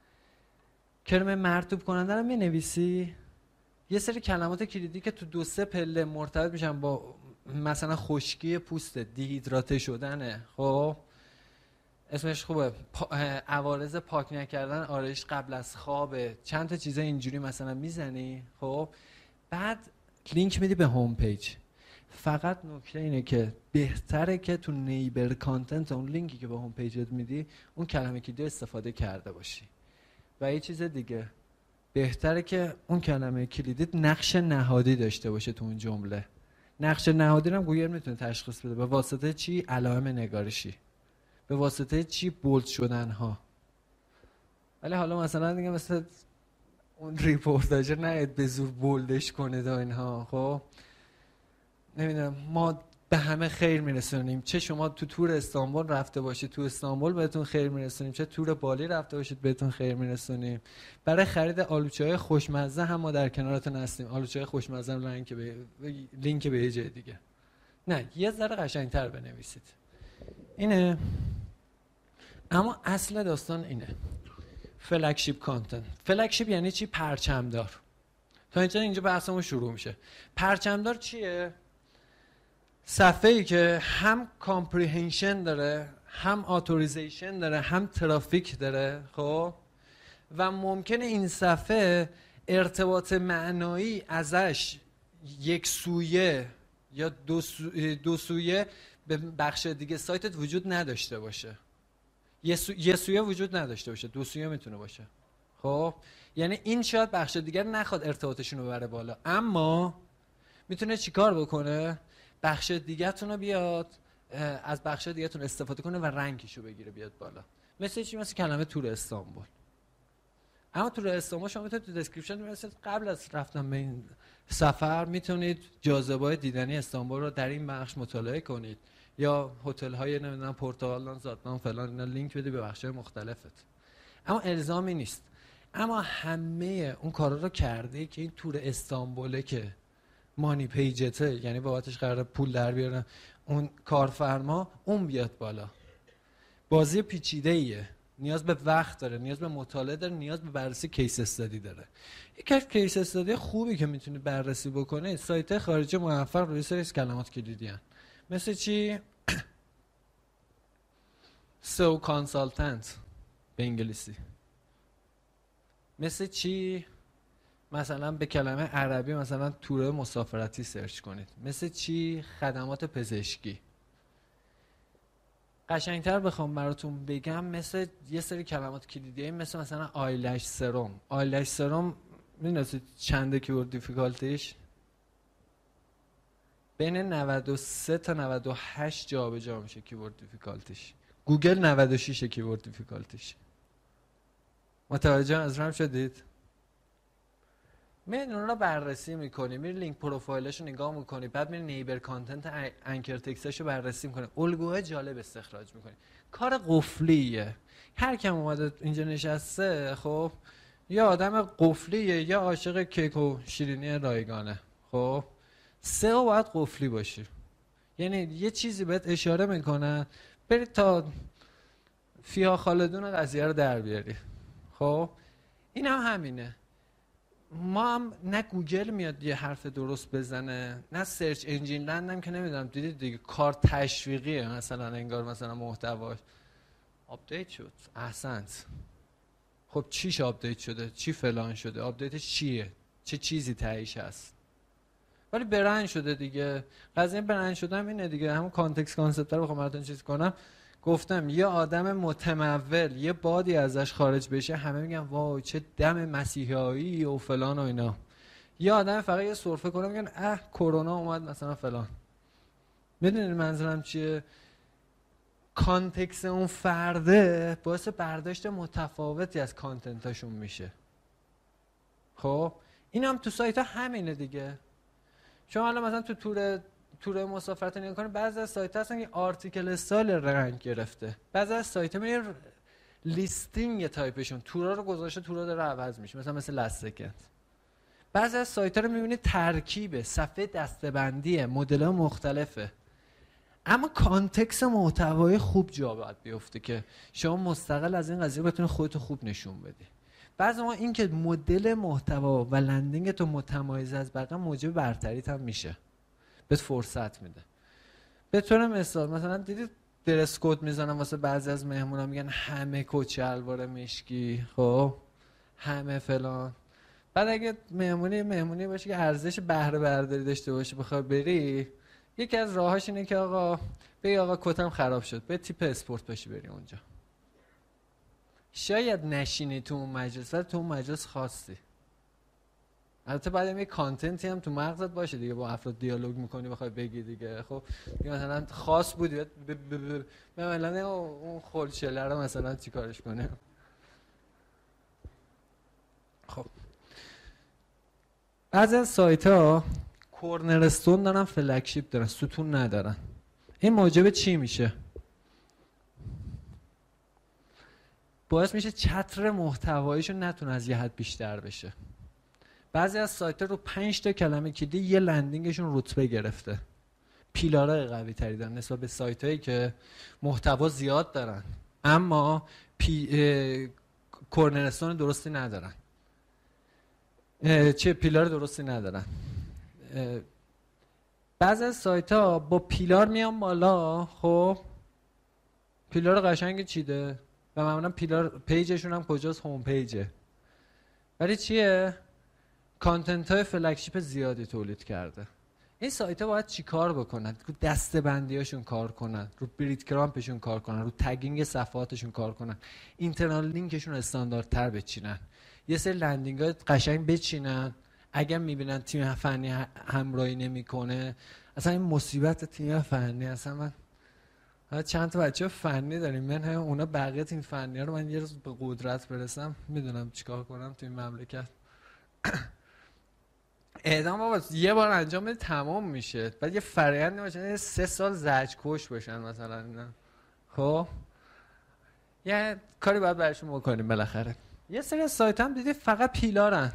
کرم مرطوب کننده رو مینویسی، یه سری کلمات کلیدی که تو 2-3 پله مرتبط میشن با مثلا خشکی پوست، دیهیدراته شدنه، خب اسمش خوبه، عوارض پاک نکردن آرایش قبل از خوابه، چند تا چیزا اینجوری مثلا میزنی، خب بعد لینک میدی به هوم پیج. فقط نکته اینه که بهتره که تو نیبر کانتنت اون لینکی که به هوم پیجت میدی اون کلمه کلیدی استفاده کرده باشی. و یه چیز دیگه، بهتره که اون کلمه کلیدی نقش نهادی داشته باشه تو اون جمله. نقش نهادی رو هم گوگل میتونه تشخیص بده. به واسطه چی؟ علائم نگارشی. به واسطه چی؟ بولد شدن ها. ولی حالا مثلا دیگه مثلا اون ریپورتاج نهید به زور بولدش کنه دا اینها، خب نمیدونم، ما به همه خیر میرسونیم، چه شما تو تور استانبول رفته باشید تو استانبول بهتون خیر میرسونیم، چه تور بالی رفته باشید بهتون خیر میرسونیم. برای خرید آلوچه‌های خوشمزه هم ما در کنارتون هستیم. آلوچه‌های خوشمزه هم لینک به یه جای دیگه. نه، یه ذره قشنگتر بنویسید. اینه. اما اصل داستان اینه. فلگشیپ کانتنت. فلگشیپ یعنی چی؟ پرچمدار. تا اینجا بحثمون شروع میشه. پرچمدار چیه؟ صفحه‌ای که هم کامپریهنشن داره، هم اتوریزیشن داره، هم ترافیک داره، خب و ممکنه این صفحه ارتباط معنایی ازش یک سویه یا دو سویه به بخش دیگه سایتت وجود نداشته باشه. یه سویه وجود نداشته باشه، دو سویه میتونه باشه. خب یعنی این شاید بخش دیگر نخواد ارتباطشون رو ببره بالا، اما میتونه چیکار بکنه؟ بخش دیگه‌تون رو بیاد از بخش دیگه‌تون استفاده کنه و رنگشو بگیره بیاد بالا. مثل چی؟ مثل کلمه تور استانبول. اما تور استانبول شما میتونید تو دسکریپشن میرسید قبل از رفتن به این سفر میتونید جاذبه‌های دیدنی استانبول رو در این بخش مطالعه کنید، یا هتل‌های نمیدونم پرتغالان، زادمان فلان، اینا لینک بدی به بخش‌های مختلفت. اما الزامی نیست. اما همه اون کارا رو کرده که این تور استانبوله که مانی پیجته، یعنی بابتش قراره پول در بیارن اون کارفرما، اون بیاد بالا. بازی پیچیده ایه، نیاز به وقت داره، نیاز به مطالعه داره، نیاز به بررسی کیس استادی داره. یک کیس استادی خوبی که میتونی بررسی بکنه سایت خارجی موفق روی سری کلمات کلیدی ان. مثل چی؟ سئو کانسالتنت به انگلیسی. مثل چی؟ مثلا به کلمه عربی مثلا تور مسافرتی سرچ کنید. مثل چی؟ خدمات پزشکی. قشنگتر بخوام براتون بگم، مثل یه سری کلمات کلیدی مثل مثلا آیلش سرم. آیلش سرم می‌دونید چنده کیورد دیفیکالتیش؟ بین 93 تا 98 جابجا میشه کیورد دیفیکالتیش. گوگل 96 کیورد دیفیکالتیش. متوجه از رم شدید؟ میرین اون رو بررسی میکنی، میرین لینک پروفایلش رو نگاه میکنی، بعد میرین نیبر کانتنت انکر تکستش رو بررسی میکنی، الگوهای جالب استخراج میکنی. کار قفلیه. هر کم اومده اینجا نشسته، خب یا آدم قفلیه یا عاشق کیک و شیرینی رایگانه. خب سئو باید قفلی باشی، یعنی یه چیزی بهت اشاره میکنه برید تا فیها خالدون قضیه رو در بیاری. خب این هم همینه. ما هم نه گوگل میاد یه حرف درست بزنه، نه سرچ انجین لند هم که نمیدونم دیدید دیگه کار تشویقیه، مثلا انگار مثلا محتواش آپدیت شد. احسنت. خب چیش آپدیت شده؟ چی فلان شده؟ آپدیتش چیه؟ چه چیزی تهیش هست؟ ولی برند شده دیگه. قضیه برند شده هم اینه دیگه. همون کانتکست کانسپت رو بخوام براتون چیز کنم، گفتم یه آدم متمول یه بادی ازش خارج بشه همه میگن وای چه دم مسیحایی و فلان و اینا. یه آدم فقط یه سرفه کنه میگن کرونا اومد مثلا فلان. میدونید منظورم چیه؟ کانتکست اون فرده باعث برداشت متفاوتی از کانتنتاشون میشه. خب این هم تو سایت ها همینه دیگه. شما حالا مثلا تو تور مسافرت نگاه کنید، بعضی از سایت ها هستن که آرتیکل سال رنگ گرفته، بعضی از سایت ها میره لیستینگ تایپشون تورا رو گذاشته، تورا داره عوض میشه، مثل لاست سکند. بعضی از سایت ها رو میبینید ترکیبه، صفحه دسته‌بندیه، مدل‌ها مختلفه، اما کانتکست محتوای خوب جا باید بیفته که شما مستقل از این قضیه بتونید خودتو خوب نشون بدی. بعضی ما این که مدل محتوا و لندینگ تو متمایز از بقیه موجب برتریت هم میشه، بهت فرصت میده. به طور مثال مثلا دیدید درس کد میزنن واسه بعضی از مهمونا، میگن همه کت شلوار مشکی، خب همه فلان. بعد اگه مهمونی باشه که ارزش بهره برداری داشته باشه، بخوای بری، یکی از راهاش اینه که آقا بگی آقا کتم خراب شد، به تیپ اسپورت باشی بری اونجا. شاید نشینی تو اون مجلس، ولی تو اون مجلس خاصی. البته بعد یه کانتنتی هم تو مغزت باشه دیگه، با افراد دیالوگ میکنی بخوای بگی دیگه. خب مثلا خاص بودی مثلا اون خلچله رو مثلا چیکارش کنه. خب بعضی از سایت ها کورنرستون دارن، فلگشیپ دارن، ستون ندارن. این موجب چی میشه؟ باعث میشه چتر محتواییشون نتونه از یه حد بیشتر بشه. بعضی از سایت ها رو 5 تا کلمه کلیدی یه لندینگشون رتبه گرفته، پیلارای قوی تری دارن نسبت به سایت هایی که محتوا زیاد دارن اما کورنرستون درستی ندارن، پیلار درستی ندارن. بعضی از سایت ها با پیلار میان بالا، خب پیلار قشنگ چیده و معمولا پیلار پیجشون هم کجاست؟ هوم پیجه. ولی چیه؟ کانتنت های فلگشیپ زیادی تولید کرده. این سایت ها باید چی کار بکنن؟ رو دسته بندی هاشون کار کنن، رو بریت کرامپشون کار کنن، رو تگینگ صفحاتشون کار کنن، اینترنال لینکشون استانداردتر بچینن، یه سری لندینگ های قشنگ بچینن. اگر میبینن تیم فنی همراهی نمیکنه، اصلا این مصیبت تیم فنی. اصلا من چند تا بچه فنی داریم، من اونا بقیه تیم فنی ها رو من یه روز به قدرت برسم میدونم چیکار کنم تو این مملکت. اعدام بابا یه بار انجام بده تمام میشه، بعد یه فرآیند باشه 3 سال زجر کش بشن مثلا اینا. خب یه کاری باید براشون بکنیم بالاخره. یه سری سایت هم دیدی فقط پیلارن،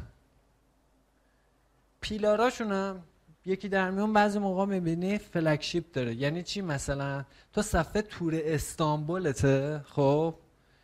پیلاراشون هم یکی در میون بعضی موقع میبینی فلگشیپ داره. یعنی چی؟ مثلا تو صفحه تور استانبولته، خب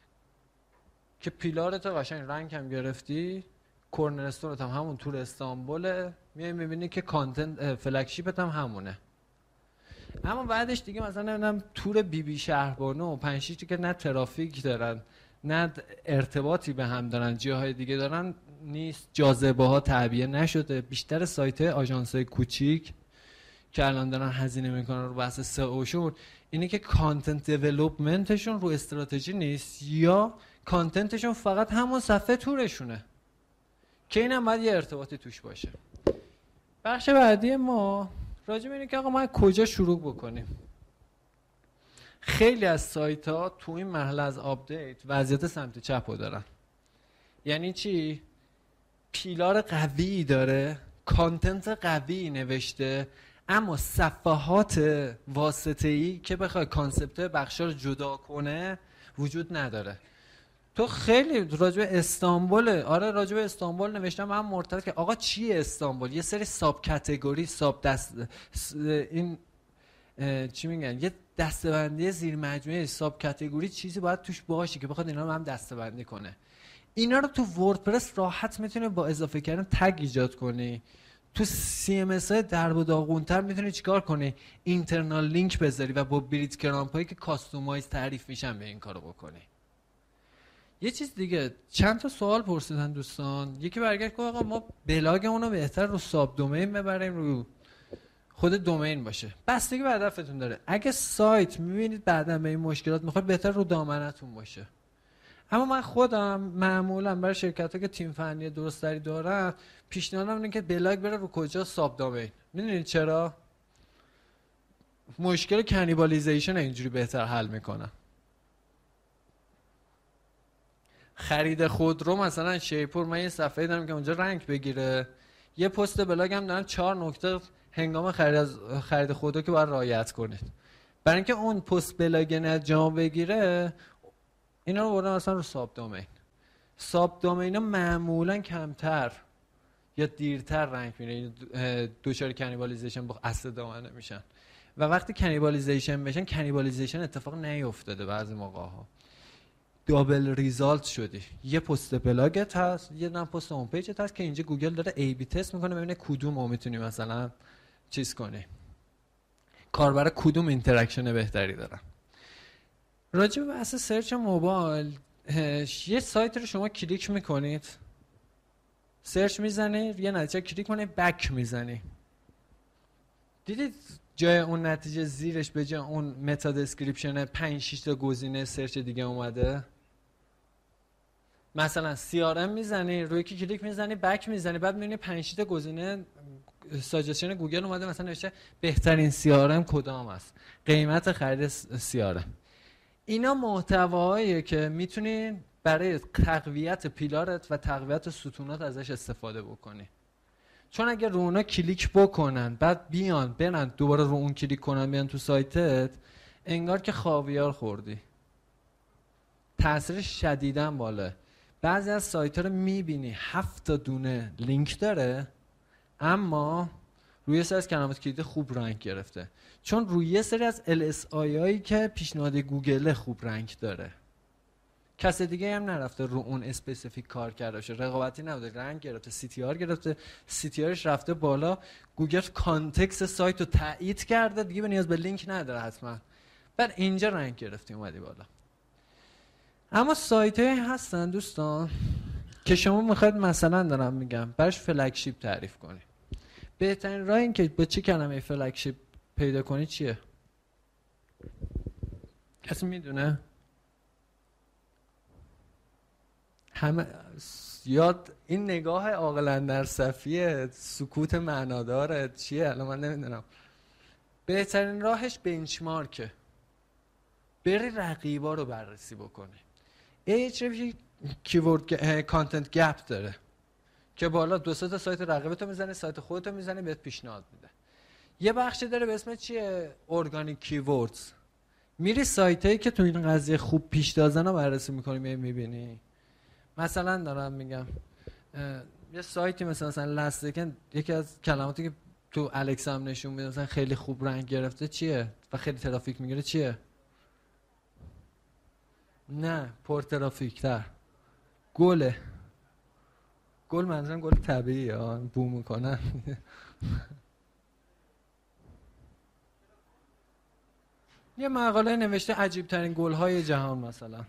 که پیلارت قشنگ رنگ هم گرفتی، کورنرستونت هم همون تور استانبوله، میای میبینی که کانتنت فلگشیپت هم همونه. اما بعدش دیگه مثلا نمیدونم تور بی شهربانو 5 6 که نه ترافیک دارن نه ارتباطی به هم دارن، جاهای دیگه دارن نیست، جاذبه ها تعبیه نشده. بیشتر سایت های آژانس های کوچیک که الان دارن هزینه میکنن رو بحث سئوشون اینه که کانتنت دیولپمنتشون رو استراتژی نیست، یا کانتنتشون فقط همون صفحه تورشونه که اینم باید یه ارتباطی توش باشه. بخش بعدی ما راجع به اینه که آقا ما کجا شروع بکنیم. خیلی از سایت ها تو این مرحله از آپدیت وضعیت سمت چپ رو دارن. یعنی چی؟ پیلار قوی داره، کانتنت قوی نوشته، اما صفحات واسطه‌ای که بخوای کانسپت بخشا رو جدا کنه وجود نداره. تو خیلی راجع به استانبول، آره راجع به استانبول نوشتم من مرتبط که آقا چیه استانبول؟ یه سری ساب کاتگوری، ساب دست این چی میگن، یه دسته‌بندی زیر مجموعه ساب کاتگوری چیزی باید توش باشه که بخواد اینا رو هم دسته‌بندی کنه. اینا رو تو وردپرس راحت میتونی با اضافه کردن تگ ایجاد کنی. تو CMS های درب و داغونتر میتونی چیکار کنی؟ اینترنال لینک بذاری و با بریت کرامپ هایی که کاستومایز تعریف میشن به این کارو بکنی. یه چیز دیگه، چند تا سوال پرسیدن دوستان. یکی برگشت گفت آقا ما بلاگمون رو بهتر رو ساب دومین ببریم رو خود دومین باشه. بستگی به هدفتون داره. اگه سایت میبینید بعداً به این مشکلات میخواد، بهتر رو دامنتون باشه. اما من خودم معمولا برای شرکت‌ها که تیم فنی درستری دارن پیشنهادم اینه که بلاگ بره رو کجا؟ ساب دومین. میدونید چرا؟ مشکل کنیبالیزیشن اینجوری بهتر حل میکنن. خرید خودرو مثلا شیپور، من یه صفحه دارم که اونجا رنگ بگیره، یه پست بلاگم دارم 4 نکته هنگام خرید خودرو که باید رعایت کنید. برای اینکه اون پست بلاگ نجام بگیره، اینا رو بردن مثلا رو ساب دومین. ساب دومینا معمولا کمتر یا دیرتر رنگ میره، دوچار کنیبالیزیشن با اصل دامنه میشن و وقتی کنیبالیزیشن بشن، کنیبالیزیشن اتفاق نیفتاده، بعضی موقع ها دابل ریزالت شدی. یه پست بلاگت هست، یه دونه پست هوم پیجت هست که اینجا گوگل داره ای بی تست میکنه ببینه کدوم رو میتونی مثلا چیز کنی، کاربر کدوم اینتراکشن بهتری دارن. راجع به بحث سرچ موبایل، یه سایت رو شما کلیک میکنید، سرچ میزنی، یه نتیجه کلیک کنی، بک میزنی، دیدید جای اون نتیجه زیرش به جای اون متا دسکریپشن 5-6 تا گزینه سرچ دیگه اومده؟ مثلا CRM میزنی، روی کی کلیک میزنی، بک میزنی، بعد میبینی 5-6 تا گزینه ساجستشن گوگل اومده، مثلا نوشته بهترین CRM کدام است، قیمت خرید CRM. اینا محتواییه که میتونی برای تقویت پیلارت و تقویت ستونات ازش استفاده بکنی. چون اگه رو اونا کلیک بکنن بعد برن دوباره رو اون کلیک کنن بیان تو سایتت، انگار که خاویار خوردی. تاثیرش شدیداً بالا. بعضی از سایت ها رو میبینی 7 تا دونه لینک داره اما روی سری از کلمات کلیدی خوب رنگ گرفته، چون روی یه سری از LSI هایی که پیشنهاد گوگل خوب رنگ داره. کس دیگه هم نرفته رو اون اسپسیفیک کار کرده باشه، رقابتی نبوده، رنگ گرفته، CTR گرفته، CTRش رفته بالا، گوگل کانتکست سایت رو تایید کرده، دیگه به نیاز به لینک نداره حتما، بعد اینجا رنگ گرفتی اومدی بالا. اما سایت هایی هستن دوستان که شما میخواید مثلا دارم میگم براش فلگشیپ تعریف کنی. بهترین راه این که با چه کلمه فلگشیپ پیدا کنی چیه؟ کسی میدونه؟ همه یاد این نگاه عاقل در صفیه، سکوت معناداره چیه؟ الان من نمیدونم. بهترین راهش بنچمارکه، بری رقیبا رو بررسی بکنی. Ahrefs کیورد کانتنت گپ داره که بالا 2-3 تا سایت رقیبتو میزنه، سایت خودتو میزنه، بهت پیشنهاد میده. یه بخشی داره به اسم چیه؟ ارگانیک کیوردز. میری سایتایی که تو این قضیه خوب پیش دازن رو بررسی میکنی، میبینی. مثلا دارم میگم یه سایتی مثلا لستکن، یکی از کلماتی که تو الکس هم نشون میده مثلا خیلی خوب رنگ گرفته چیه و خیلی ترافیک میگیره چیه؟ نه پر ترافیک تر گل منظورم گل طبیعیه، بوم میکنن. یه مقاله نوشته عجیب ترین گل های جهان، مثلا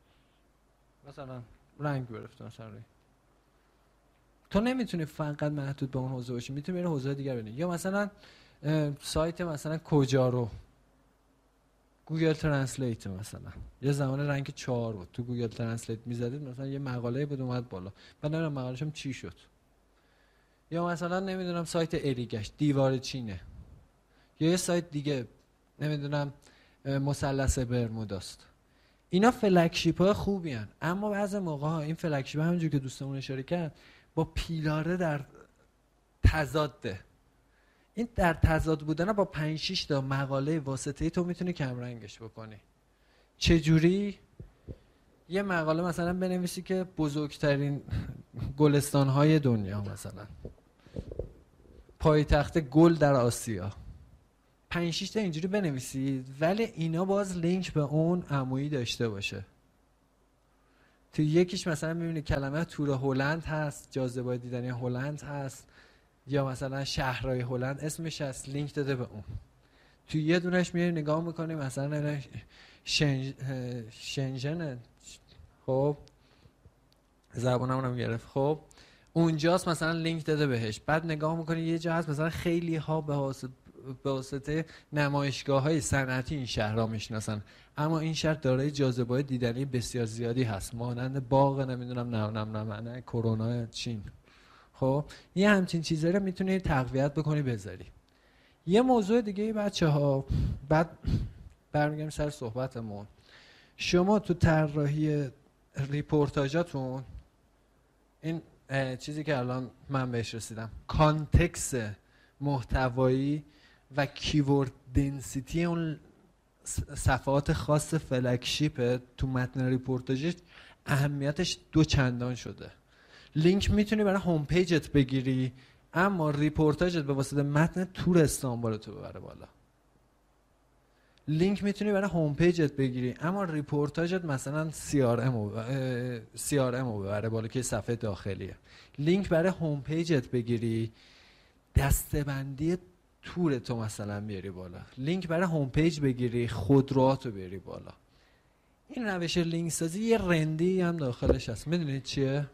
رنگ گرفته مثلا روی. تو نمیتونی فقط محدود به اون حوزه باشی، میتونی بری حوزه دیگر ببینی. یا مثلا سایت مثلا کجا رو گوگل ترنسلیت، مثلا یه زمان رنگ 4 بود، تو گوگل ترنسلیت میزدید مثلا یه مقاله بود اومد بالا، بعد نمیدونم مقاله‌ش هم چی شد. یا مثلا نمیدونم سایت اریگش دیوار چینه، یا یه سایت دیگه نمیدونم مثلث برموداست. اینا فلگشیپ های خوبی هن. اما بعضی موقع ها این فلگشیپ همونجور که دوستمون اشاره کرد با پیلاره در تضاده. این در تضاد بودن با 5-6 تا مقاله واسطه‌ای تو میتونی کم رنگش بکنی. چجوری؟ یه مقاله مثلا بنویسی که بزرگترین گلستان‌های دنیا، مثلا پایتخت گل در آسیا، 5-6 تا اینجوری بنویسید، ولی اینا باز لینک به اون عمویی داشته باشه. تو یکیش مثلا میبینی کلمه تور هلند هست، جاذبه‌های دیدنی هلند هست، یا مثلا شهرهای هلند اسمش هست، لینک داده به اون. تو یه دونش میری نگاه میکنی مثلا شنژن، خب زبانمون هم گرفت، خب اونجاست مثلا لینک داده بهش. بعد نگاه میکنی یه جا هست مثلا خیلی ها به واسطه نمایشگاه‌های صنعتی این شهر را میشناسن، اما این شهر دارای جاذبه‌های دیدنی بسیار زیادی هست، مانند باغ نمیدونم کرونا چین. خب یه همچین چیزایی رو میتونی تقویت بکنی بذاری. یه موضوع دیگه بچه ها، بعد برمیگردیم سر صحبتمون. شما تو طراحی ریپورتاجاتون این چیزی که الان من بهش رسیدم، کانتکست محتوایی و کیورد دنسیتی اون صفحات خاص فلگشیپ تو متن ریپورتاجش اهمیتش 2 چندان شده. لینک میتونی برای هوم پیجت بگیری، اما ریپورتاجت به واسطه متن تور استانبول تو ببره بالا. لینک میتونی برای هوم پیجت بگیری، اما ریپورتاجت مثلا CRM رو ببره بالا که صفحه داخلیه. لینک برای هوم پیجت بگیری، دسته‌بندی تور تو مثلا بیاری بالا. لینک برای هوم پیج بگیری، خودروهاتو بیاری بالا. این روش لینک سازی یه رندی هم داخلش هست. میدونید چیه؟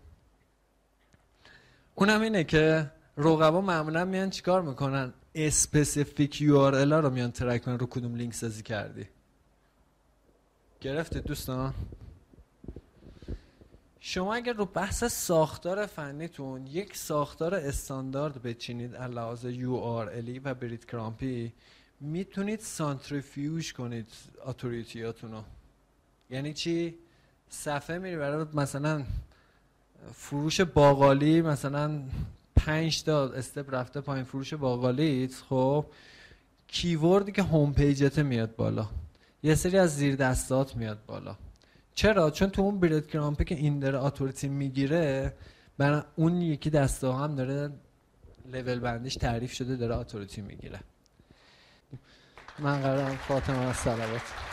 اونم اینه که رقبا معمولا میان چیکار میکنن؟ اسپسیفیک URL ها رو میان ترک کنن رو کدوم لینک سازی کردی. گرفتید دوستان؟ شما اگر رو بحث ساختار فنیتون یک ساختار استاندارد بچینید از لحاظ URL و برید کرامپی، میتونید سانتریفیوژ کنید اتوریتیاتون رو. یعنی چی؟ صفحه میری برای مثلا فروش باقالی، مثلا 5 تا استپ رفته پایین فروش باقالیت، خب کیوردی که هوم پیجت میاد بالا، یه سری از زیر دستات میاد بالا. چرا؟ چون تو اون برید کرامپی که این داره اتوریتی میگیره، برای اون یکی دسته هم داره لول بندیش تعریف شده داره اتوریتی میگیره. من قرارم فاطمه از صلوات